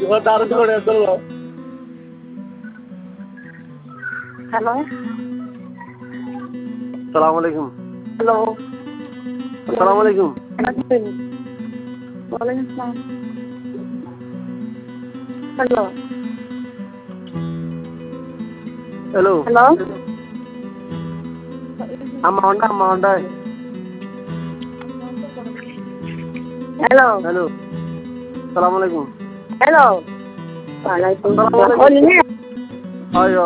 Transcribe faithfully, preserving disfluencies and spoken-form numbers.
Hello সালাম আলাইকুম। Hello আসসালামু আলাইকুম। ওয়ালাইকুম আসসালাম। হ্যালো হ্যালো হ্যালো আম্মা হন্ডা আম্মা হন্ডায় হ্যালো হ্যালো সালাম আলাইকুম। হ্যালো ওয়ালাইকুম আসসালামু আলাইকুম। আসসালাম। হয়